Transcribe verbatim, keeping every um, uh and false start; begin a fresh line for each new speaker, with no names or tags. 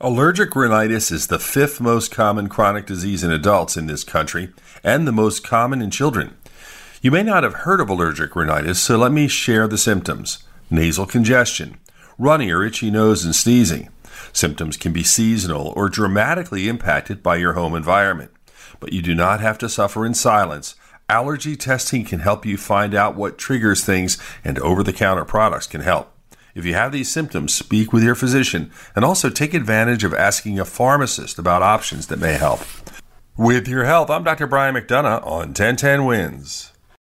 Allergic rhinitis is the fifth most common chronic disease in adults in this country and the most common in children. You may not have heard of allergic rhinitis, so let me share the symptoms. Nasal congestion, runny or itchy nose and sneezing. Symptoms can be seasonal or dramatically impacted by your home environment, but you do not have to suffer in silence. Allergy testing can help you find out what triggers things, and over-the-counter products can help. If you have these symptoms, speak with your physician and also take advantage of asking a pharmacist about options that may help. With your health, I'm Doctor Brian McDonough on ten ten Wins.